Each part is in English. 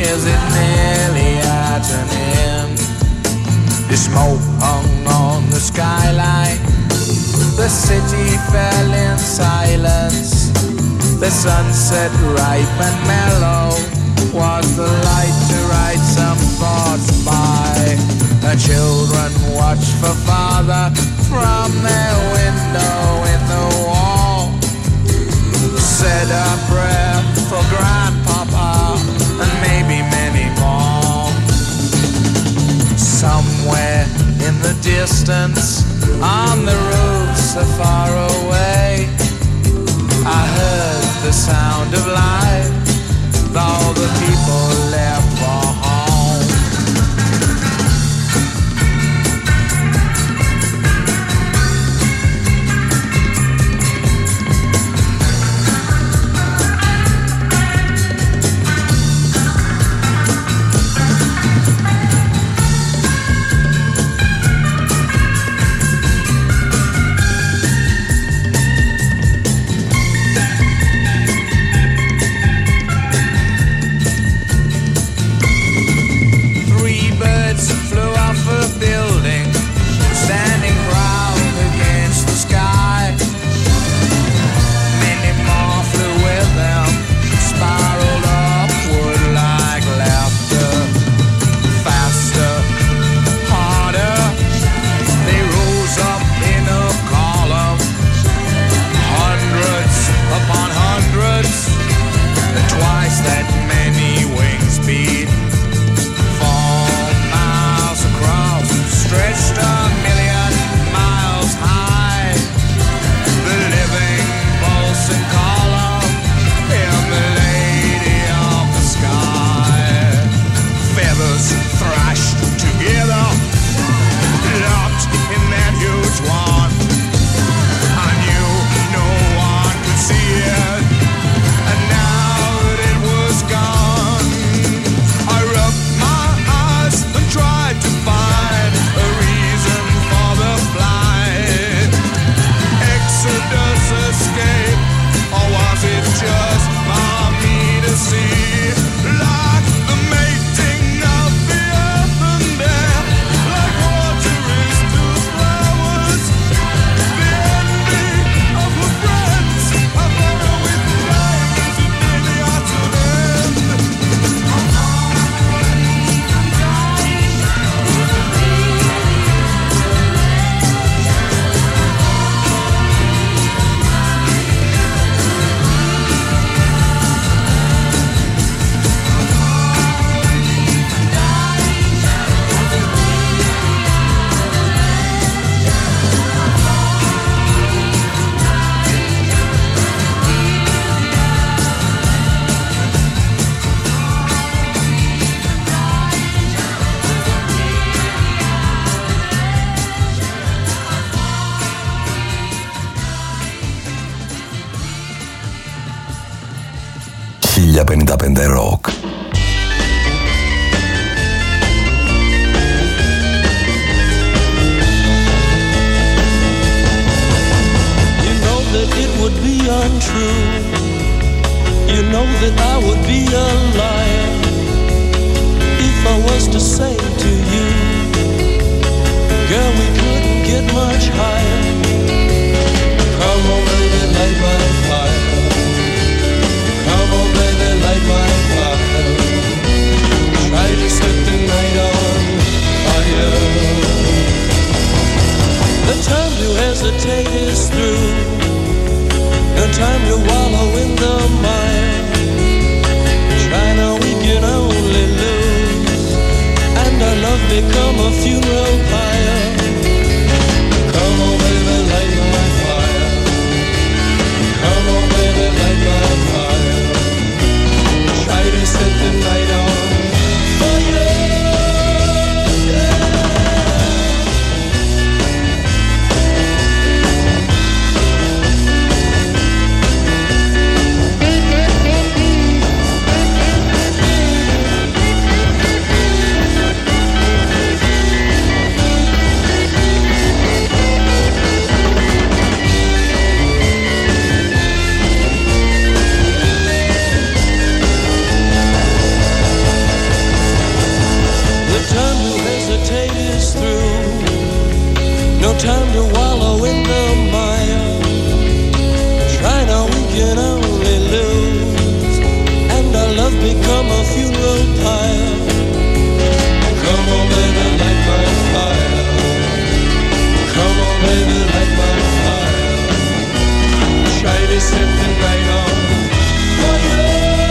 is it nearly at an end? The smoke hung on the skyline. The city fell in silence. The sunset ripe and mellow was the light to write some thoughts by. The children watched for father from their window in the wall. Said a prayer for grandpapa and maybe many more. Somewhere in the distance, on the roofs so far away, I heard the sound of life. All the people left for home. Rock. You know that it would be untrue. You know that I would be a liar if I was to say to you, girl, we couldn't get much higher. Come on, baby, light my fire. Come on, baby, light my fire. Try to set the night on fire. The time to hesitate is through. No time to wallow in the mire. Try now, we can only lose, and our love become a funeral pyre. Come on, baby, light my fire. can only lose, and our love become a funeral pyre. Come on, baby, light my fire. Come on, baby, light my fire. Try to set the night on fire.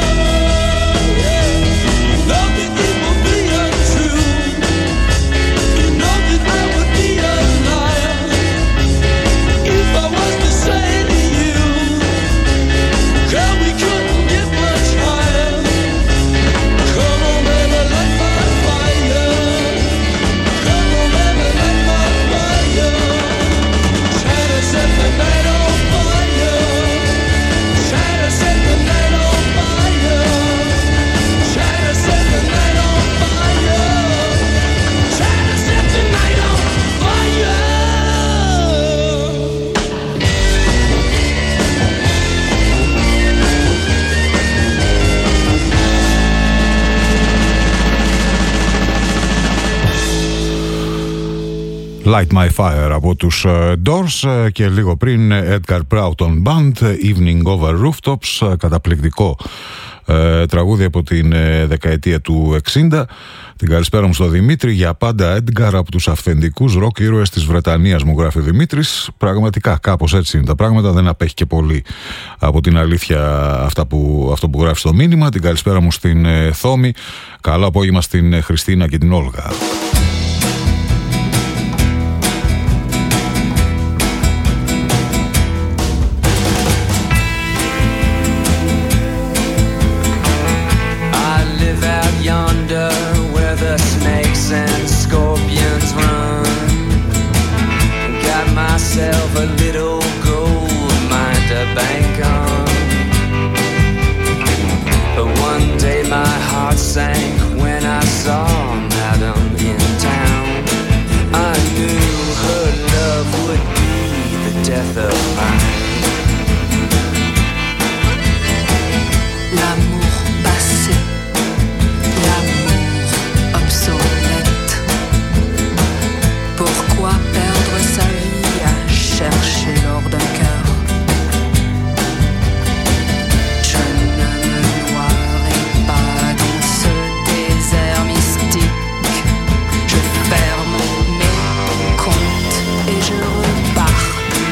Light My Fire από τους Doors και λίγο πριν Edgar Broughton Band, Evening Over Rooftops, καταπληκτικό τραγούδι από την δεκαετία του 60. Την καλησπέρα μου στο Δημήτρη, για πάντα Edgar, από τους αυθεντικούς ροκ ήρωες της Βρετανίας, μου γράφει ο Δημήτρης. Πραγματικά κάπως έτσι είναι τα πράγματα, δεν απέχει και πολύ από την αλήθεια αυτό που γράφει στο μήνυμα. Την καλησπέρα μου στην Θόμη, καλό απόγευμα στην Χριστίνα και την Όλγα. A little gold mine to bank on. But one day my heart sank when I saw Madam in town. I knew her love would be the death of mine. L'amour passé, l'amour obsolète. Pourquoi perdre sa vie à chercher l'or d'un cœur? Je ne me noierai pas dans ce désert mystique. Je ferme mes comptes et je repars.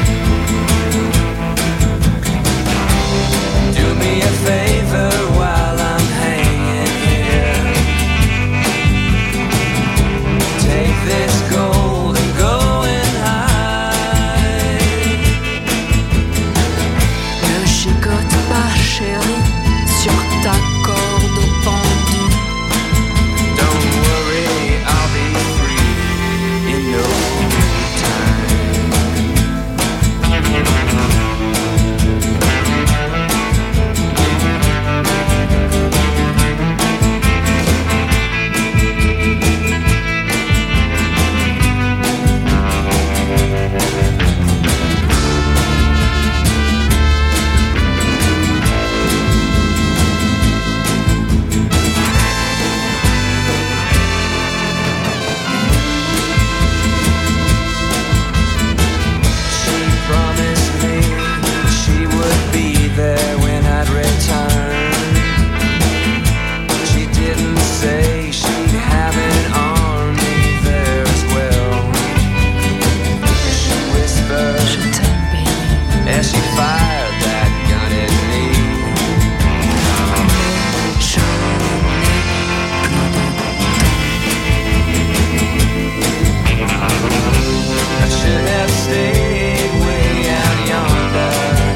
Do me a favor while I'm hanging here. Take this gold and go and hide. Ne gigote pas, chérie, sur ta corde pendue. Don't worry, I'll be free in no time. She promised me she would be there when I'd return. She didn't say she'd have an army there as well. She whispered Je t'aime, baby. as she fired that gun at me. Je n'ai plus de I should have stayed way out yonder,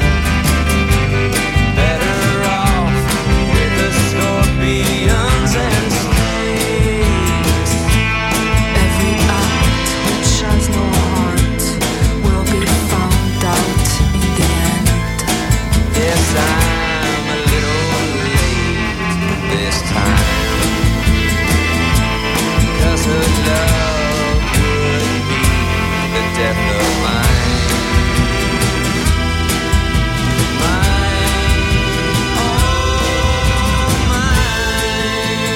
better off with the scorpions and snakes. Every act which has no heart will be found out in the end. Yes, I'm a little late this time, 'cause her love would be the death of mine. Mine, oh mine.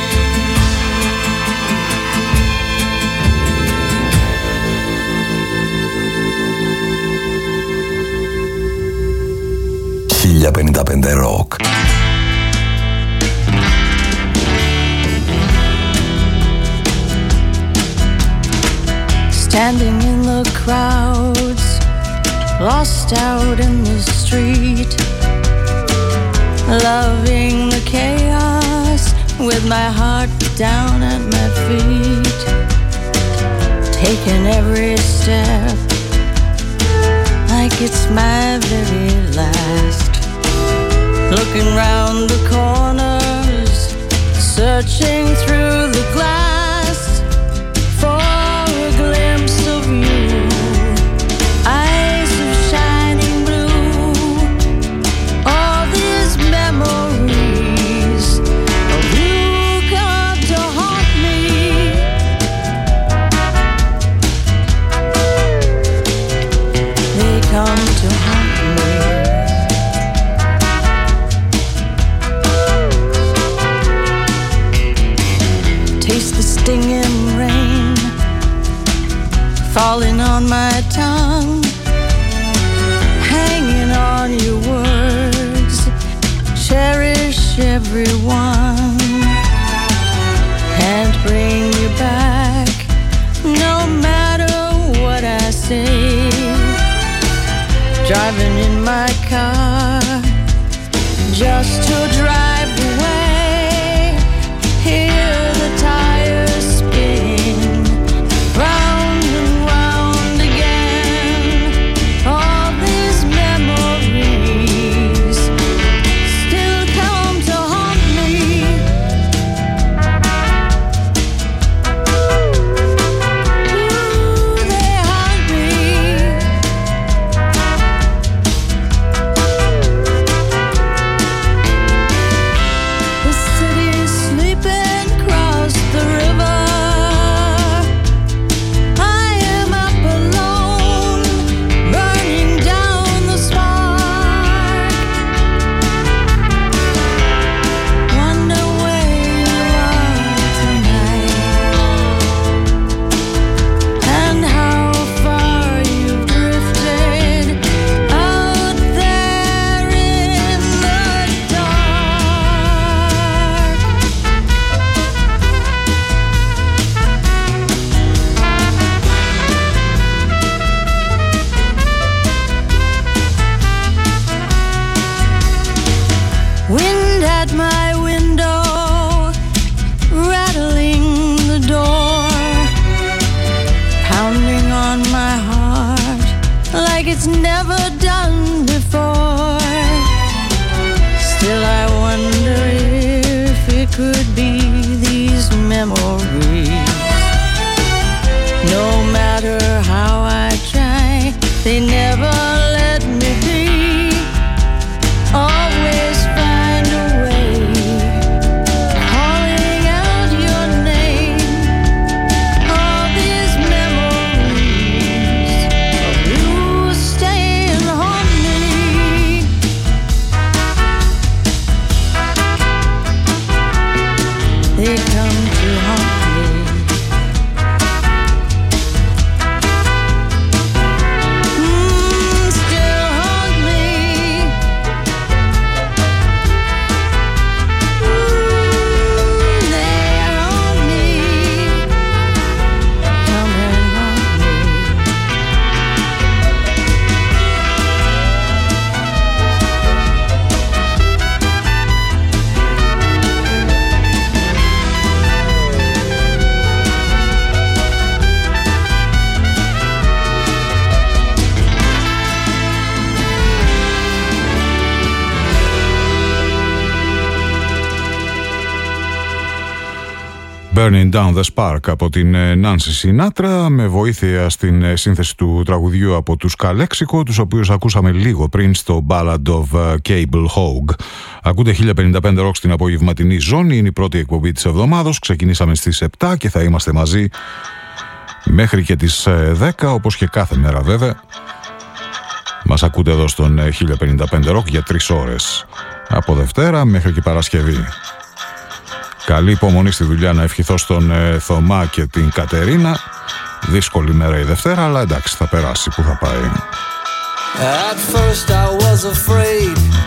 Figlia 1055 Rock. Standing in the crowds, lost out in the street, loving the chaos with my heart down at my feet, taking every step like it's my very last, looking round the corners, searching through the glass for a glimpse of you, eyes of shining blue, all these memories of you come to haunt me. They come to haunt me. Taste the stinging rain falling on my tongue, hanging on your words, cherish everyone, can't bring you back no matter what I say, driving in my car just to drive away, hear the tires spin round and round again, all these memories still come to haunt me. Ooh, they haunt me. The city's sleeping across the river. I am up alone, burning down the spark. Wonder where you are tonight, and how far you've drifted out there in the dark. Wind at my window, rattling the door, pounding on my heart like it's never done before. Still I wonder if it could be these memories. No matter how I try, they never let me be. Always find a way, calling out your name. All these memories of you stay and haunt me. They come to haunt me. Still haunt me. They haunt me. Come and haunt me. Burning Down the Spark από την Nancy Sinatra, με βοήθεια στην σύνθεση του τραγουδιού από τους Calexico, τους οποίους ακούσαμε λίγο πριν στο Ballad of Cable Hogg. Ακούτε 1055 Rock στην απογευματινή ζώνη, είναι η πρώτη εκπομπή της εβδομάδος, ξεκινήσαμε στις 7 και θα είμαστε μαζί μέχρι και τις 10, όπως και κάθε μέρα βέβαια. Μας ακούτε εδώ στον 1055 Rock για 3 ώρες, από Δευτέρα μέχρι και Παρασκευή. Καλή υπομονή στη δουλειά, να ευχηθώ στον Θωμά και την Κατερίνα. Δύσκολη μέρα η Δευτέρα, αλλά εντάξει, θα περάσει. Πού θα πάει? At first I was afraid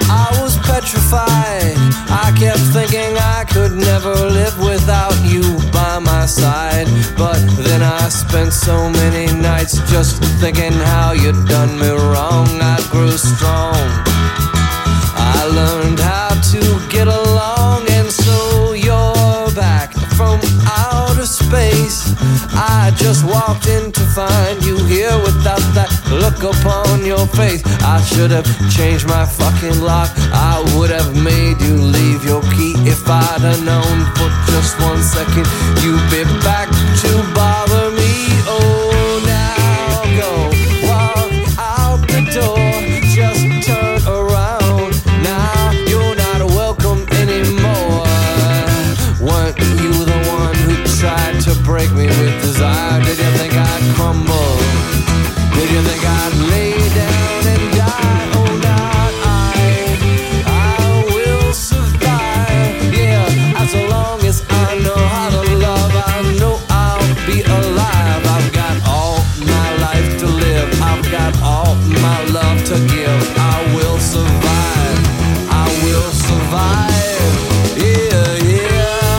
I was petrified. I kept thinking I could never live without you by my side. But then I spent so many nights just thinking how you'd done me wrong. I grew strong. I learned how to get along, and so you're back from outer space. I just walked in to find you here without that look upon your face. I should have changed my fucking lock. I would have made you leave your key if I'd have known for just 1 second you'd be back to bother me. Oh, now go walk out the door. Just turn around. Now you're not welcome anymore. Weren't you the one who tried to break me with desire? Did you think I'd crumble? Did you think I'd lay down and die? Oh, not I will survive. Yeah, as long as I know how to love, I know I'll be alive. I've got all my life to live. I've got all my love to give. I will survive. I will survive. Yeah, yeah.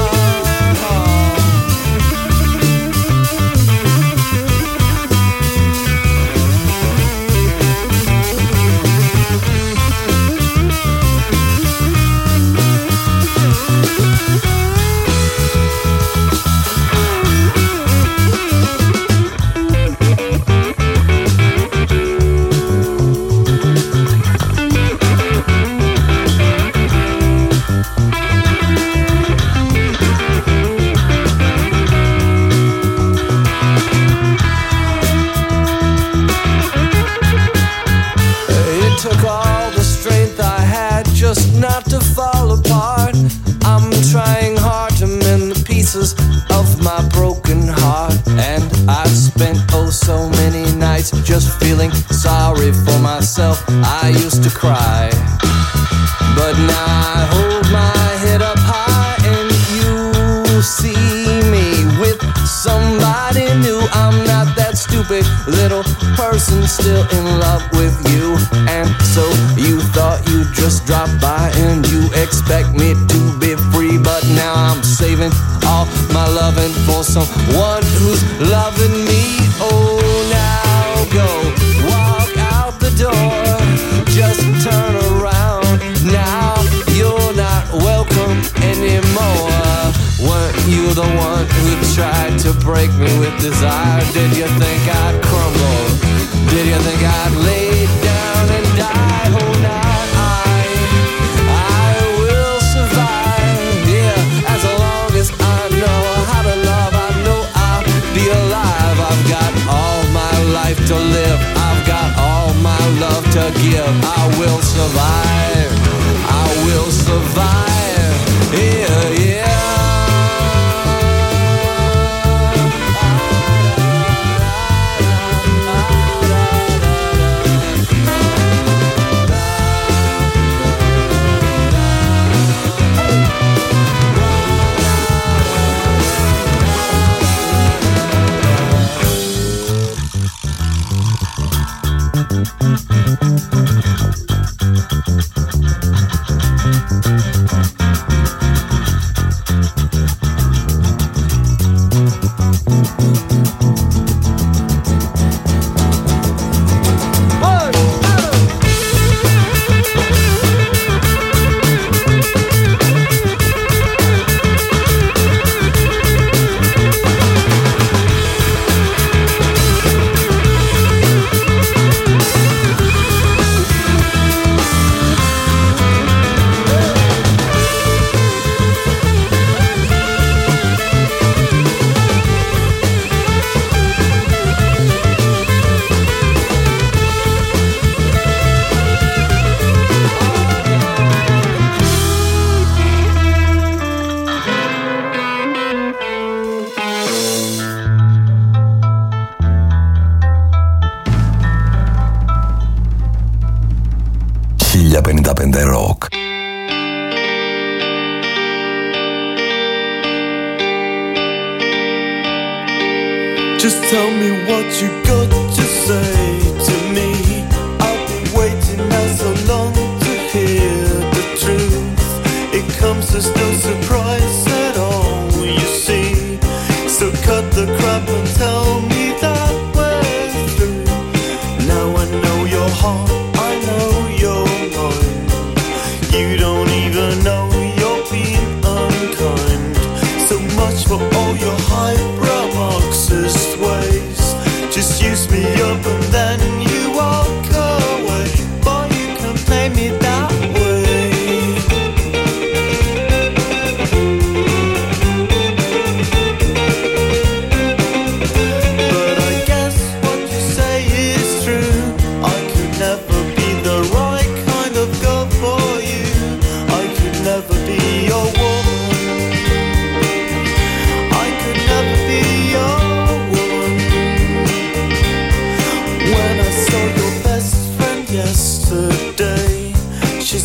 Took all the strength I had just not to fall apart. I'm trying hard to mend the pieces of my broken heart. And I've spent oh so many nights just feeling sorry for myself. I used to cry, but now I hold my head up high, and you see me with somebody new. I'm not that stupid little person still in love with you. And so you thought you'd just drop by and you expect me to be free. But now I'm saving all my loving for someone who's loving me. Oh, now go walk out the door. Just turn around. Now you're not welcome anymore. Weren't you the one who tried to break me with desire? Did you think I'd crumble? Did you think I'd lay down and die? Oh, not I will survive. Yeah, as long as I know how to love, I know I'll be alive. I've got all my life to live. I've got all my love to give. I will survive. I will survive. Yeah, yeah. Rock. Just tell me what you got to say to me. I've been waiting now so long to hear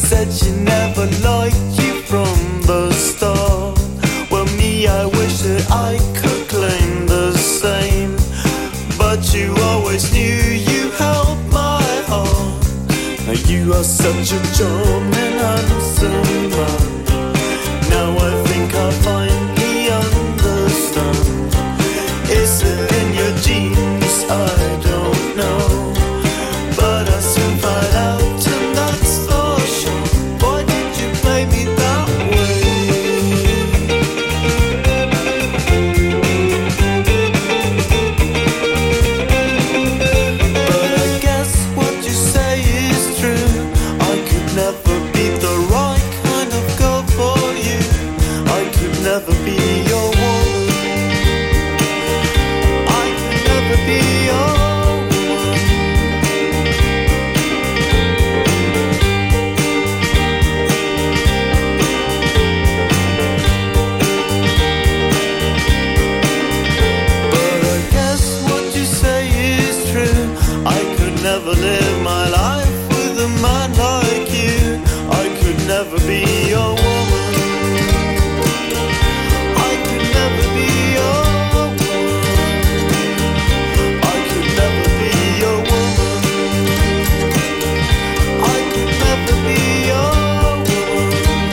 said she never liked you from the start. Well, me, I wish that I could claim the same, but you always knew you held my heart. Now you are such a charming, handsome man. Now I think I finally understand. Is it in your genes? I don't know, but I soon find out, and that's for sure. Why did you play me that way? But I guess what you say is true. I could never be the right kind of girl for you. I could never be your woman. I could never be your never live my life with a man like you. I could never be your woman. I could never be your woman. I could never be your woman. I could never be your woman.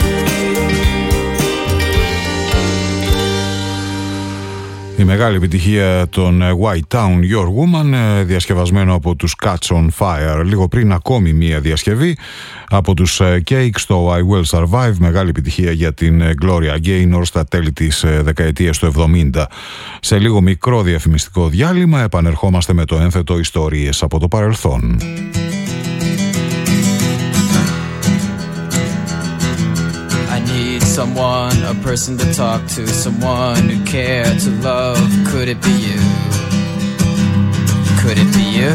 Η μεγάλη επιτυχία των White Town Your Woman, διασκευασμένο από τους Catch on Fire. Λίγο πριν ακόμη μία διασκευή από τους Cake στο I Will Survive, μεγάλη επιτυχία για την Gloria Gaynor στα τέλη της δεκαετίας του 70. Σε λίγο μικρό διαφημιστικό διάλειμμα επανερχόμαστε με το ένθετο ιστορίες από το παρελθόν. Someone, a person to talk to, someone who cared to love. Could it be you? Could it be you?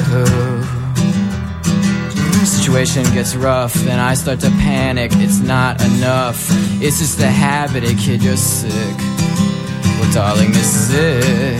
Situation gets rough and I start to panic. It's not enough. It's just the habit, kid, you're sick. Well, darling, this is it.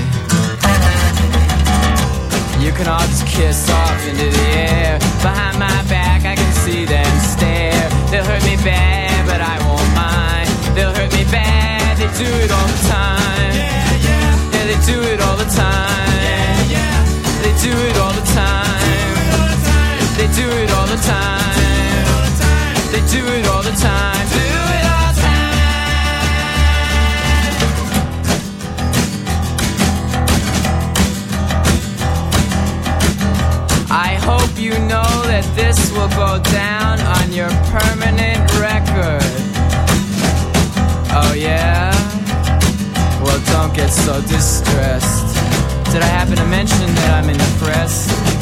You can all just kiss off into the air. Behind my back I can see them stare. They'll hurt me bad, but I won't mind. They'll hurt me bad, they do it all the time. Yeah, yeah. Yeah, they do it all the time. Yeah, yeah. They do it all the time. They do it all the time. They do it all the time. Do it all the time. I hope you know that this will go down on your permanent record. Oh yeah? Well, don't get so distressed. Did I happen to mention that I'm in the press?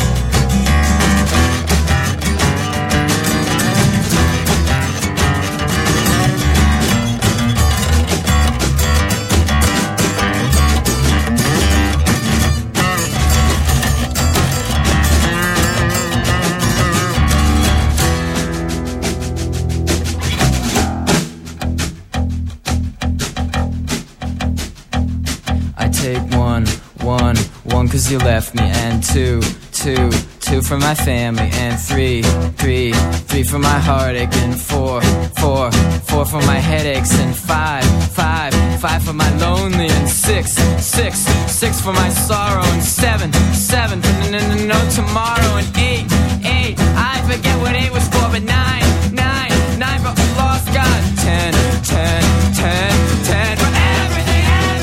One, 'cause you left me, and two for my family, and three for my heartache, and four for my headaches, and five for my lonely, and six for my sorrow, and seven for no tomorrow, and eight, I forget what 8 was for, but nine for lost God, 10 for everything.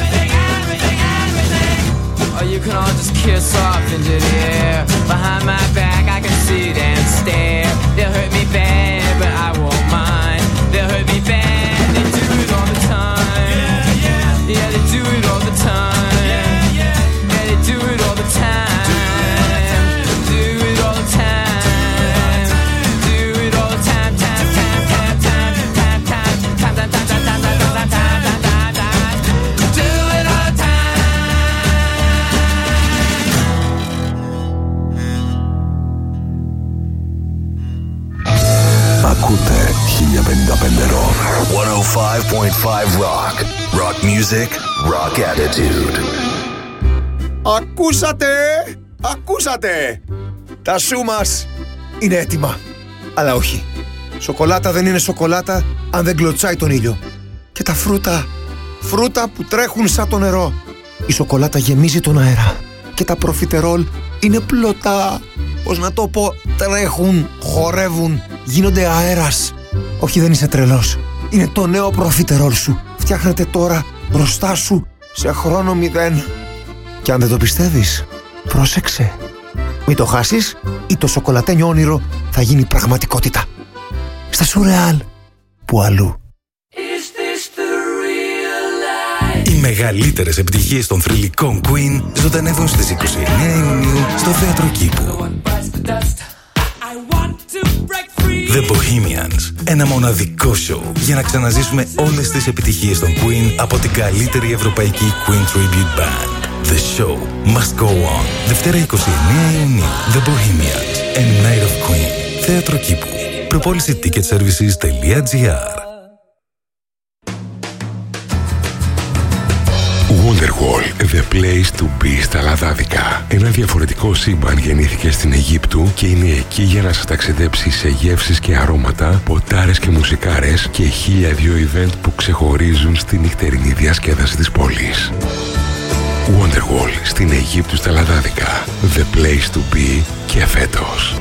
Or you can all just kiss off into the air. Behind my back I can see them stare. They'll hurt me bad, but I won't mind. They'll hurt me bad, they do it all the time. Yeah, they do it all the time. Yeah, they do it all the time. Do it all the time. Do it all the time. Do it all the time. Ακούτε 1055 Rock. 105.5 Rock. Rock music, rock attitude. Ακούσατε! Τα σου μας είναι έτοιμα. Αλλά όχι. Σοκολάτα δεν είναι σοκολάτα αν δεν κλωτσάει τον ήλιο. Και τα φρούτα που τρέχουν σαν το νερό. Η σοκολάτα γεμίζει τον αέρα. Και τα προφιτερόλ είναι πλωτά. Πώς να το πω, τρέχουν, χορεύουν, γίνονται αέρας. Όχι, δεν είσαι τρελός. Είναι το νέο προφιτερόλ σου. Φτιάχνεται τώρα μπροστά σου σε χρόνο 0. Και αν δεν το πιστεύεις, πρόσεξε. Μην το χάσεις ή το σοκολατένιο όνειρο θα γίνει πραγματικότητα. Στα Σουρεάλ, που αλλού. Οι μεγαλύτερες επιτυχίες των θρυλικών Queen ζωντανεύουν στις 29 Ιουνίου στο Θέατρο Κήπου. The Bohemians, ένα μοναδικό σοου για να ξαναζήσουμε όλες τις επιτυχίες των Queen από την καλύτερη ευρωπαϊκή Queen Tribute Band. The show must go on. Δευτέρα 29 Ιουνίου. The Bohemians, A Night of Queen. Θέατρο Κήπου. Προπόληση ticketservices.gr. Wonderwall, the place to be στα Λαδάδικα. Ένα διαφορετικό σύμπαν γεννήθηκε στην Αιγύπτου και είναι εκεί για να σας ταξιδέψει σε γεύσεις και αρώματα, ποτάρες και μουσικάρες και 1002 event που ξεχωρίζουν στη νυχτερινή διασκέδαση της πόλης. Wonderwall στην Αιγύπτου στα Λαδάδικα. The place to be και φέτος.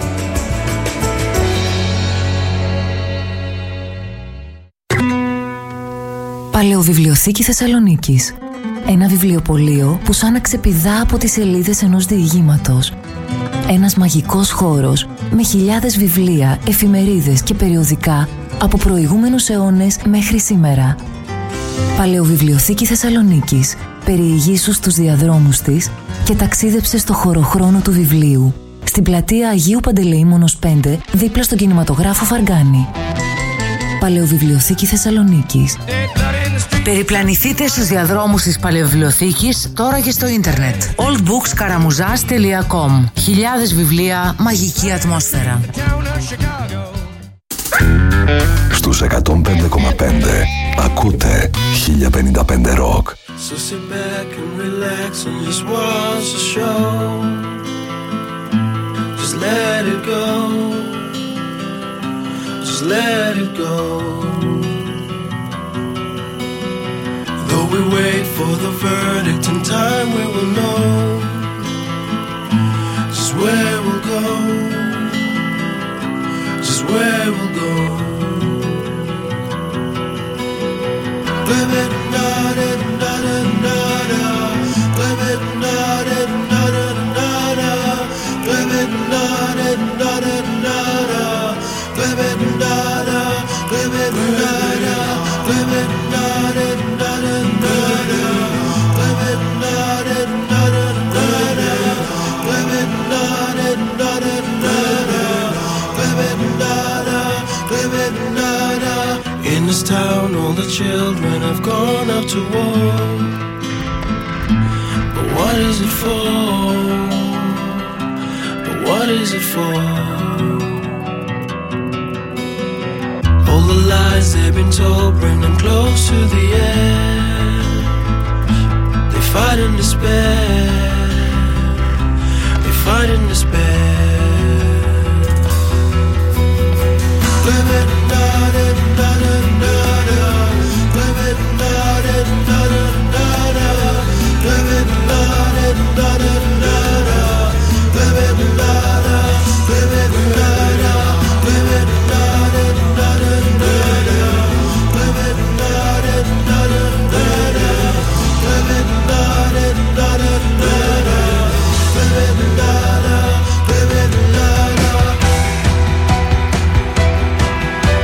Παλαιοβιβλιοθήκη Θεσσαλονίκης. Ένα βιβλιοπωλείο που σαν να ξεπηδά από τις σελίδες ενός διηγήματος. Ένας μαγικός χώρος με χιλιάδες βιβλία, εφημερίδες και περιοδικά από προηγούμενους αιώνες μέχρι σήμερα. Παλαιοβιβλιοθήκη Θεσσαλονίκης. Περιηγήσου στους διαδρόμους της και ταξίδεψε στο χωροχρόνο του βιβλίου. Στην πλατεία Αγίου Παντελεήμονος 5, δίπλα στον κινηματογράφο Φαργκάνη. Παλαιοβιβλιοθήκη Θεσσαλονίκης. Περιπλανηθείτε στους διαδρόμους της Παλαιοβιβλιοθήκης τώρα και στο ίντερνετ. oldbookskaramuzas.com. Χιλιάδες βιβλία, μαγική ατμόσφαιρα. Στους 105,5 ακούτε 1055 Rock. So sit back and relax and just watch the show. Just let it go. Just let it go. Though we wait for the verdict, in time we will know just where we'll go. Just where we'll go. Living not it. In this town all the children have gone out to war. But what is it for? But what is it for? All the lies they've been told bring them close to the edge. They fight in despair. They fight in despair. Living not it, not it, not it. Living not it, not it, not it. Living not it, not it, not it. Living not it, living not it. Living not it, not it, not it. Living not it, not it, not it. Living not it, not it, not it. Living not it, living not it.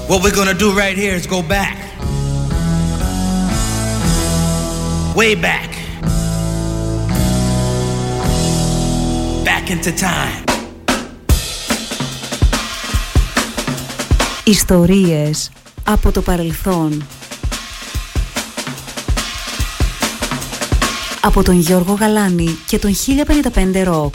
What we're gonna do right here is go back. Way back. Back into time. Ιστορίες από το παρελθόν. Από τον Γιώργο Γαλάνη και τον 1055 Rock.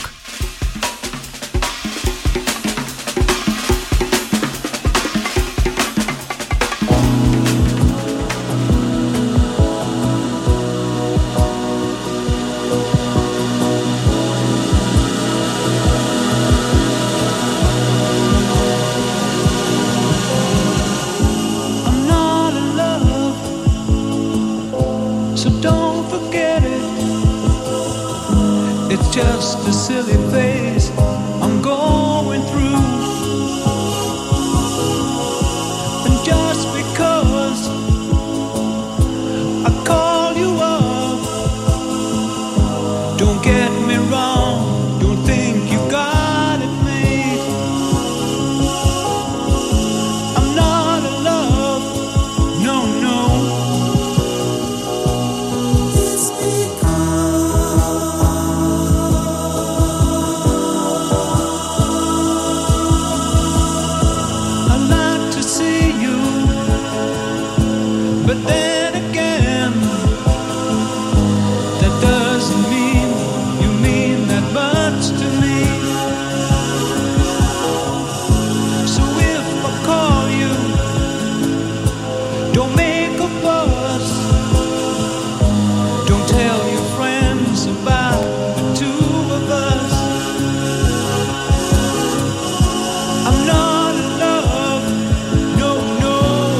Just a silly phase I'm going through, and just because I call you up, don't get me wrong, don't think you got it made. I'm not in love, no, no. But then again, that doesn't mean you mean that much to me. So if I call you, don't make a fuss. Don't tell your friends about the two of us. I'm not in love, no, no.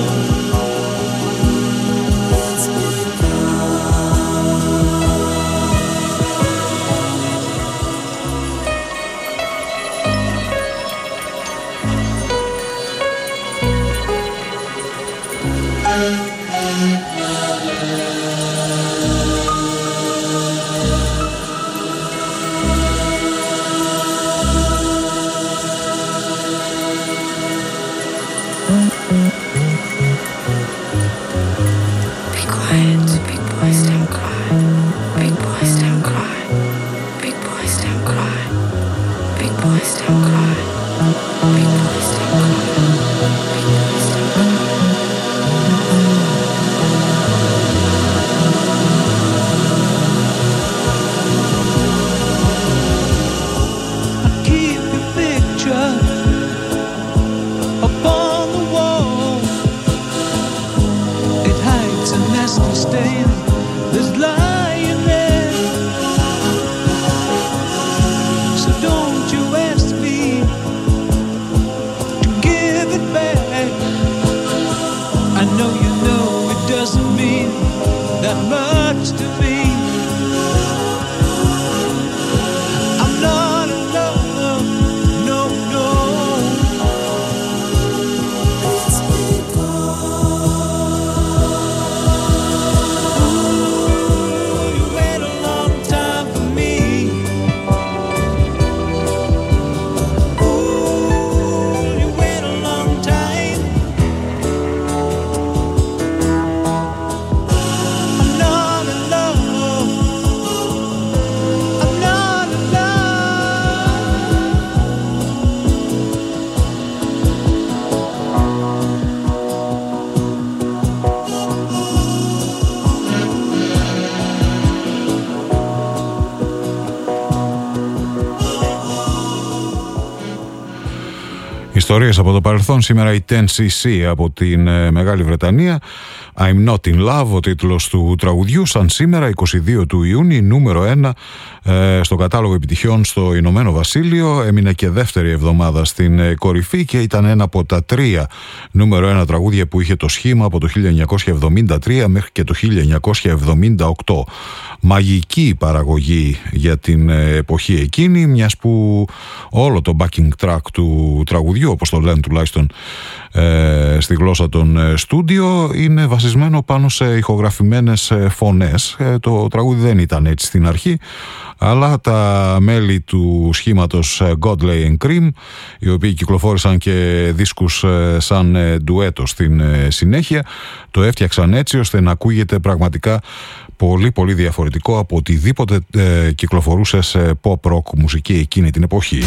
Ιστορίες από το παρελθόν. Σήμερα η 10cc από την Μεγάλη Βρετανία. I'm Not In Love, ο τίτλος του τραγουδιού. Σαν σήμερα 22 του Ιούνιου, νούμερο 1 στο κατάλογο επιτυχιών στο Ηνωμένο Βασίλειο. Έμεινε και δεύτερη εβδομάδα στην κορυφή και ήταν ένα από τα 3 νούμερο 1 τραγούδια που είχε το σχήμα από το 1973 μέχρι και το 1978. Μαγική παραγωγή για την εποχή εκείνη, μιας που όλο το backing track του τραγουδιού, όπως το λένε τουλάχιστον στη γλώσσα των στούντιο, είναι βασισμένο πάνω σε ηχογραφημένες φωνές. Το τραγούδι δεν ήταν έτσι στην αρχή, αλλά τα μέλη του σχήματος Godley and Cream, οι οποίοι κυκλοφόρησαν και δίσκους σαν ντουέτο στην συνέχεια, το έφτιαξαν έτσι ώστε να ακούγεται πραγματικά πολύ πολύ διαφορετικό από οτιδήποτε κυκλοφορούσε σε pop rock μουσική εκείνη την εποχή.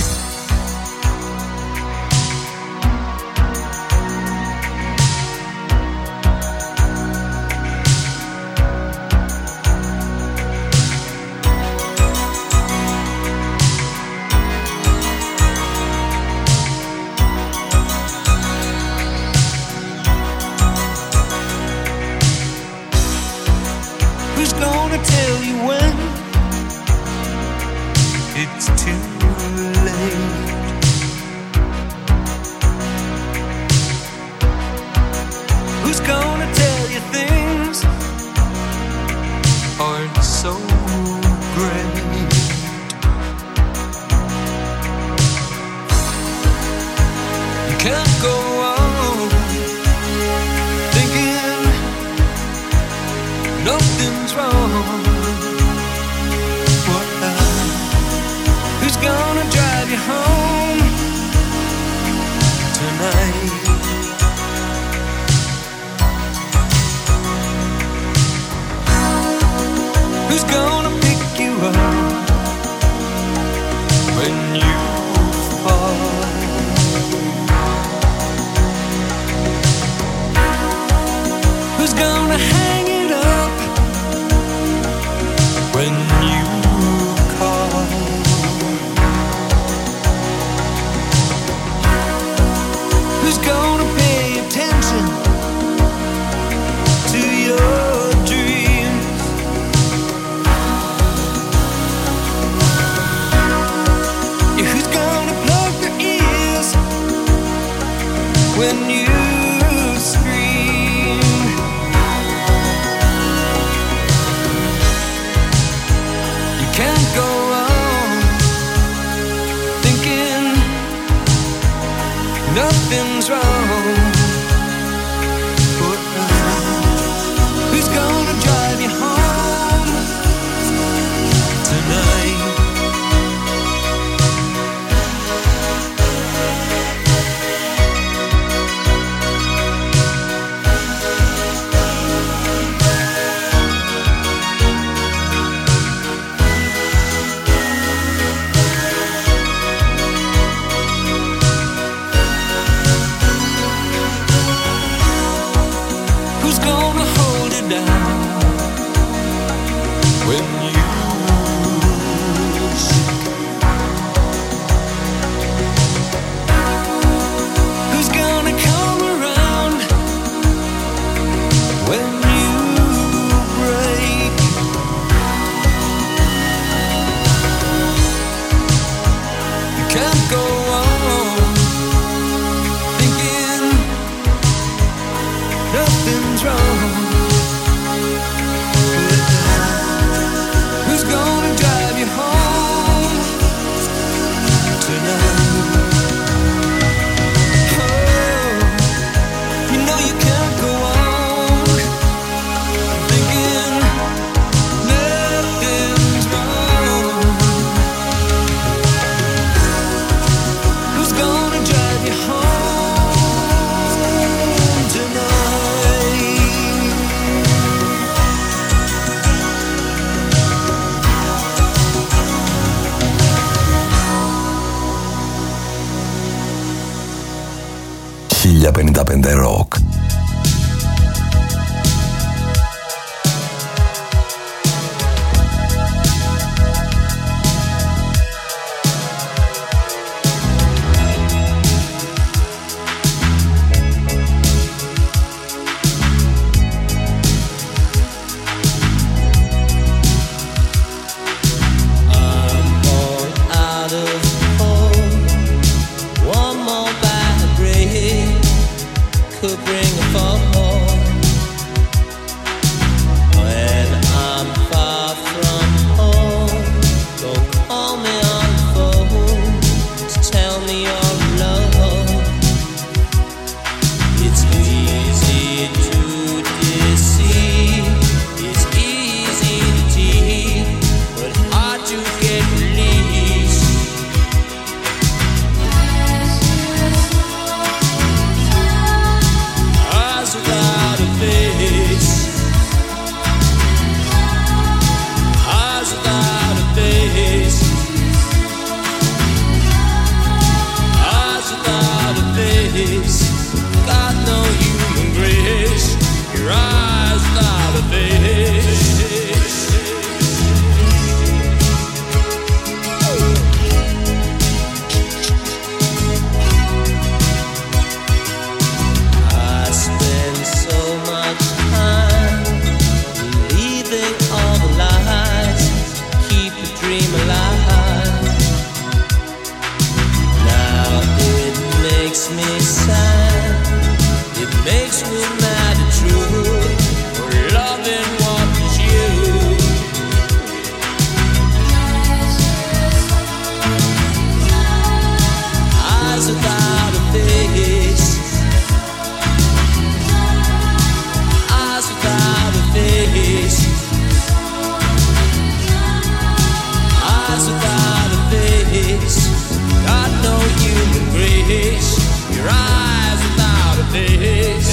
Rock. Could bring dream alive. Now it makes me sad, it makes me mad and true, for loving what is you. Eyes without a face, eyes without a face, eyes without a face, got no human grace. Your eyes without a face.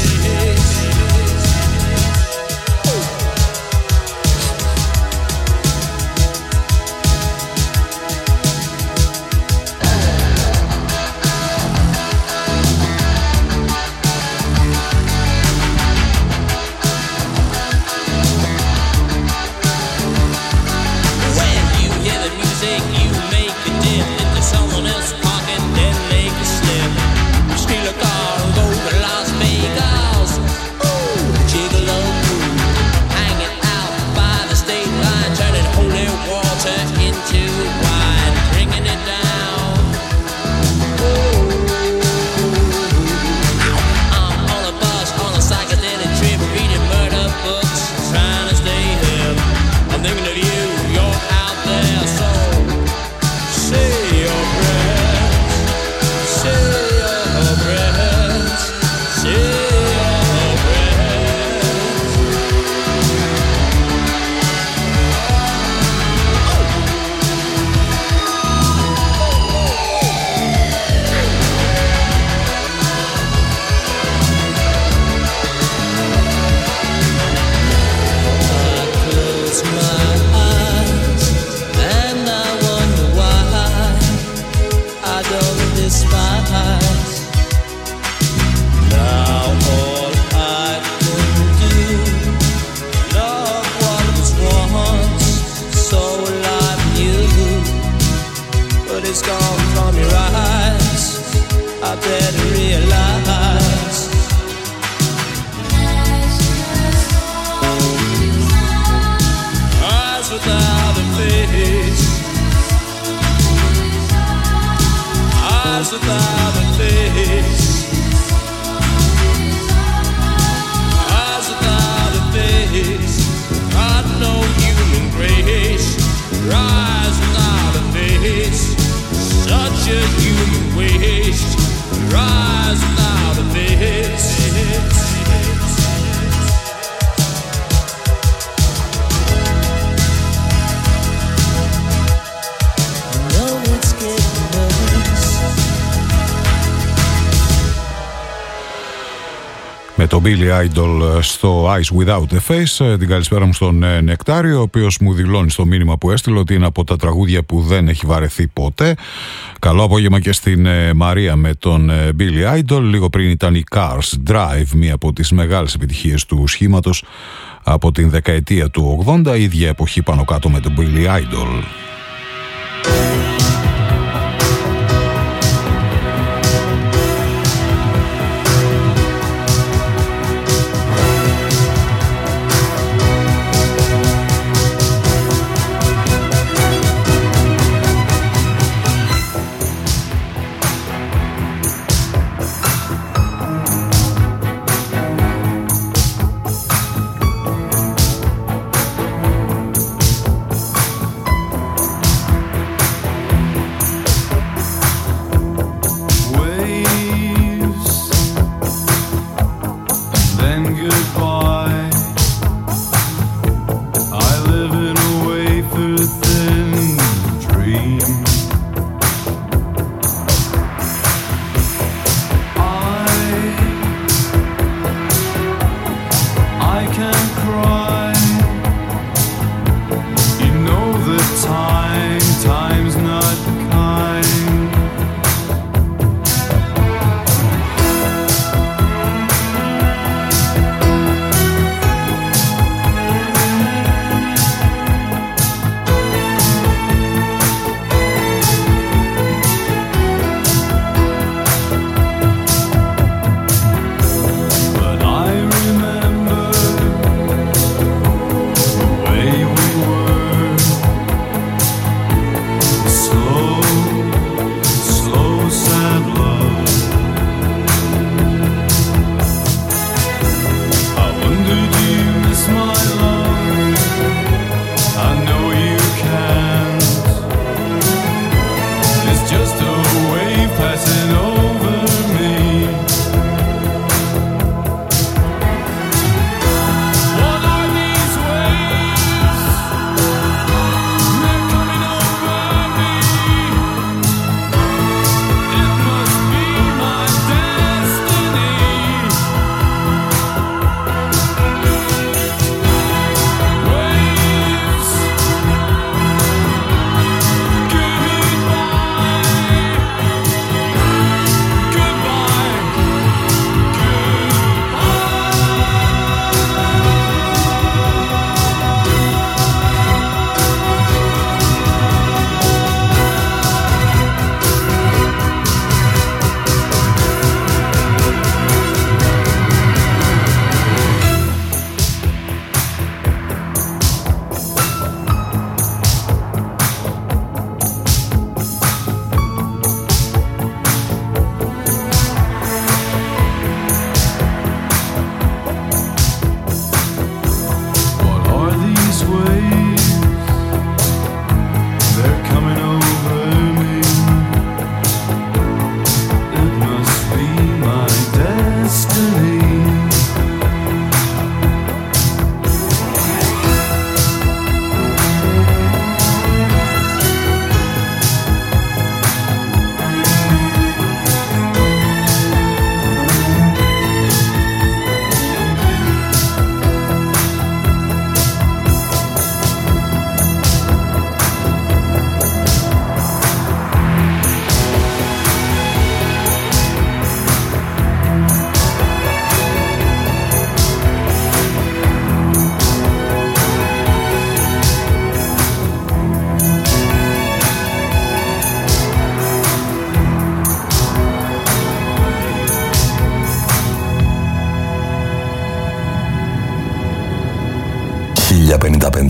Με τον Billy Idol στο Eyes Without a Face. Την καλησπέρα μου στον Νεκτάριο, ο οποίος μου δηλώνει στο μήνυμα που έστειλε ότι είναι από τα τραγούδια που δεν έχει βαρεθεί ποτέ. Καλό απόγευμα και στην Μαρία με τον Billy Idol. Λίγο πριν ήταν η Cars Drive, μία από τις μεγάλες επιτυχίες του σχήματος από την δεκαετία του 80, ίδια εποχή πάνω κάτω με τον Billy Idol.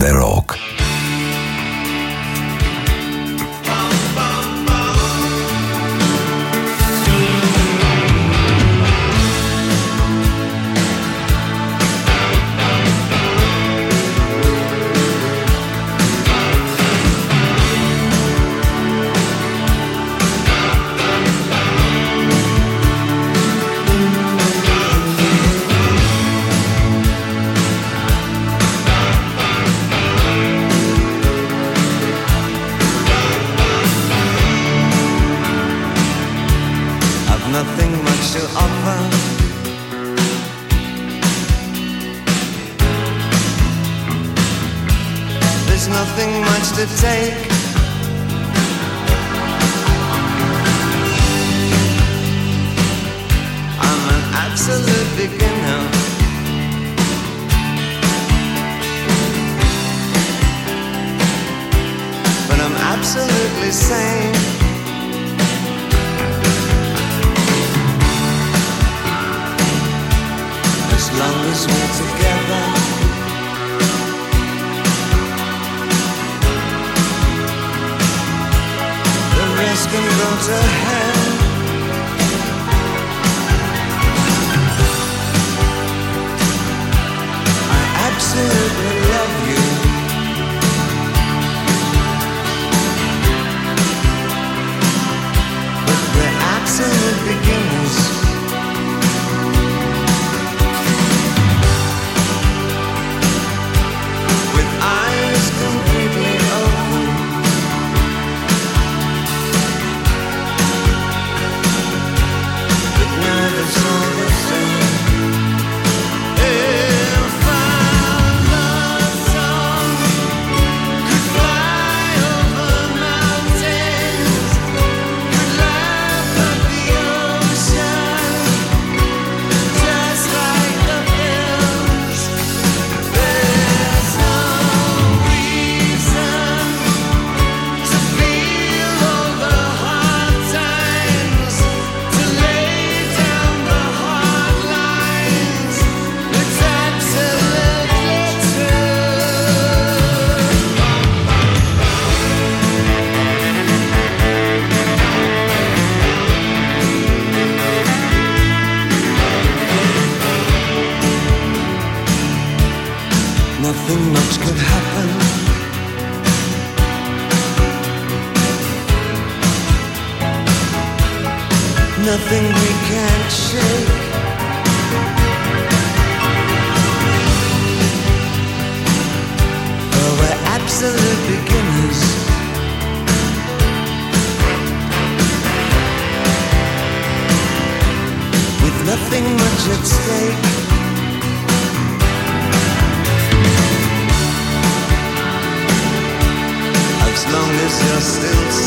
πέντε ροκ. Nothing much to offer. There's nothing much to take. I'm an absolute beginner. But I'm absolutely sane. As long as we're together, the rest can go to hell. I absolutely love you. But we're absolute beginners. Completely open, but neither's all the same. If our love song could fly over mountains, could laugh at the ocean, just like the hills, there's no nothing much could happen. Nothing we can't shake. Oh, we're absolute beginners. With nothing much at stake. As long as you're still